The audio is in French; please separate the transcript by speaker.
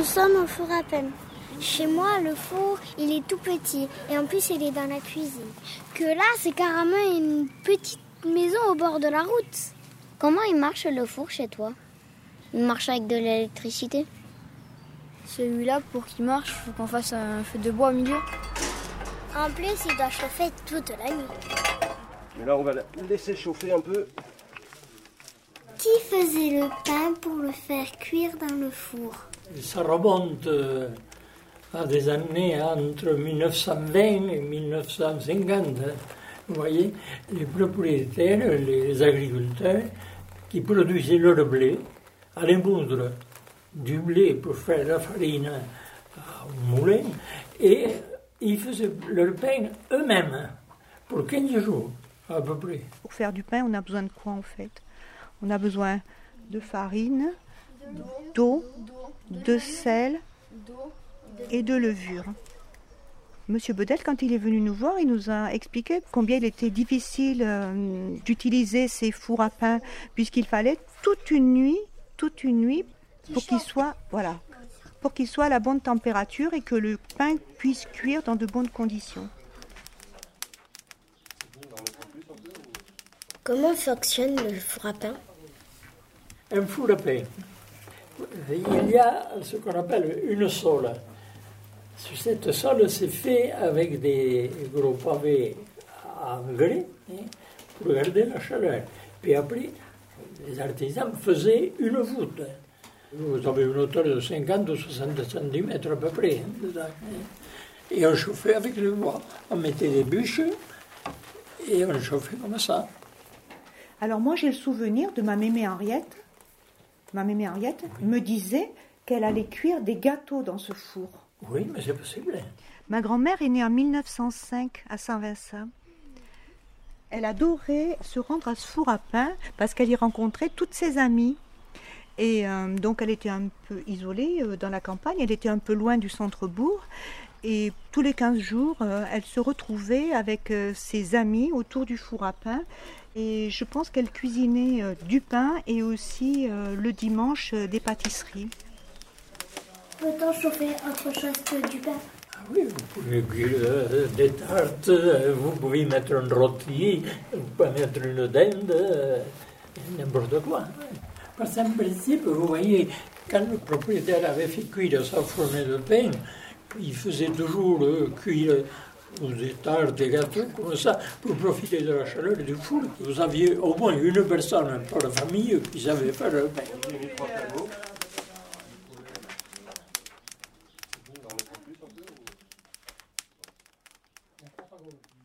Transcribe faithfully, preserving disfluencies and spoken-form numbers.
Speaker 1: sommes au four à pain. Chez moi, le four, il est tout petit et en plus, il est dans la cuisine. Que là, c'est carrément une petite maison au bord de la route.
Speaker 2: Comment il marche le four chez toi? Il marche avec de l'électricité?
Speaker 3: Celui-là, pour qu'il marche, il faut qu'on fasse un feu de bois au milieu.
Speaker 1: En plus, il doit chauffer toute la nuit.
Speaker 4: Mais là, on va la laisser chauffer un peu.
Speaker 1: Qui faisait le pain pour le faire cuire dans le four?
Speaker 5: Ça remonte à des années entre mille neuf cent vingt et mille neuf cent cinquante. Vous voyez, les propriétaires, les agriculteurs qui produisaient leur blé, allaient moudre du blé pour faire la farine au moulin, et ils faisaient leur pain eux-mêmes pour quinze jours à peu près.
Speaker 6: Pour faire du pain, on a besoin de quoi en fait? On a besoin de farine, d'eau, de sel et de levure. Monsieur Bedel, quand il est venu nous voir, il nous a expliqué combien il était difficile euh, d'utiliser ces fours à pain, puisqu'il fallait toute une nuit, toute une nuit pour qu'il soit, voilà, pour qu'il soit à la bonne température et que le pain puisse cuire dans de bonnes conditions.
Speaker 1: Comment fonctionne le four à pain?
Speaker 5: Un four à pain. Il y a ce qu'on appelle une sole. Sur cette sole, c'est fait avec des gros pavés en grès hein, pour garder la chaleur. Puis après, les artisans faisaient une voûte. Vous avez une hauteur de cinquante ou soixante centimètres à peu près. Hein, dedans, hein. Et on chauffait avec le bois. On mettait des bûches et on chauffait comme ça.
Speaker 6: Alors moi, j'ai le souvenir de ma mémé Henriette. Ma mémé Henriette oui. me disait qu'elle allait cuire des gâteaux dans ce four.
Speaker 5: Oui, mais c'est possible.
Speaker 6: Ma grand-mère est née en mille neuf cent cinq à Saint-Vincent. Elle adorait se rendre à ce four à pain parce qu'elle y rencontrait toutes ses amies. Et euh, donc elle était un peu isolée euh, dans la campagne, elle était un peu loin du centre-bourg. Et tous les quinze jours, euh, elle se retrouvait avec euh, ses amis autour du four à pain. Et je pense qu'elle cuisinait euh, du pain et aussi euh, le dimanche euh, des pâtisseries.
Speaker 1: Peut-on chauffer autre chose que du pain?
Speaker 5: Ah oui, vous pouvez cuire euh, des tartes, euh, vous pouvez mettre un rôti, vous pouvez mettre une dinde, euh, n'importe quoi. Parce qu'en principe, vous voyez, quand le propriétaire avait fait cuire sa fournée de pain, il faisait toujours euh, cuire des tartes, des gâteaux comme ça, pour profiter de la chaleur du four. Vous aviez au moins une personne par famille qui savait faire le pain. Thank you.